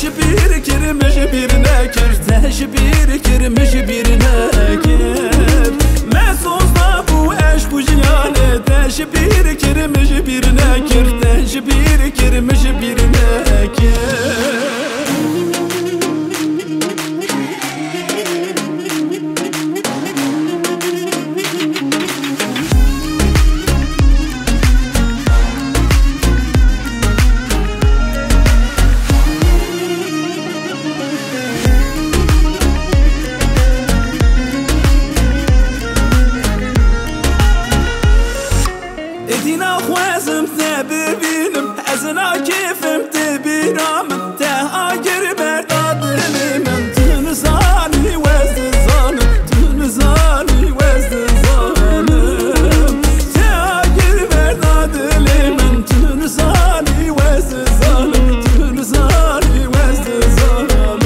تشبیر کرمش بیر نکر تشبیر کرمش بیر نکر مسوزنا بو عشق و جیانه تشبیر کرمش بیر نکر تشبیر کرمش بیر نکر ادينا خوازم تببينم ازنا كيفم تبيرام تهاجر بردادني من تنزاني وزد ظالم تنزاني وزد ظالم تهاجر بردادني من تنزاني وزد ظالم تنزاني وزد ظالم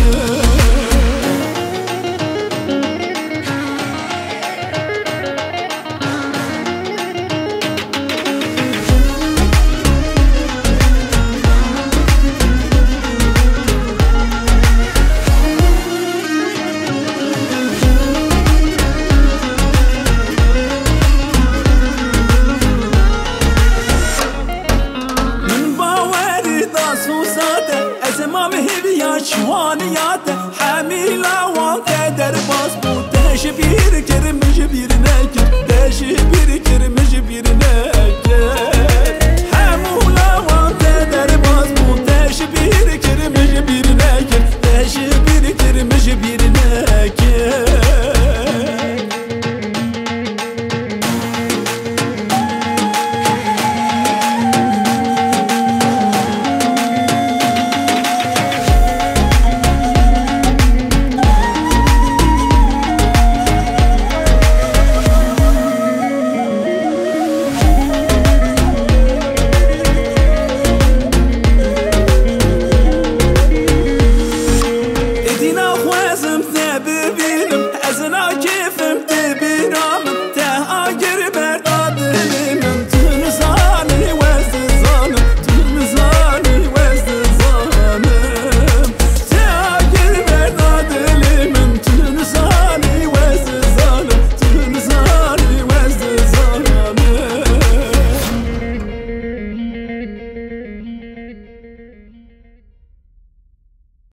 شوانيات حميلة وانت درباس بو تشبير كرمش بير نكر تشبير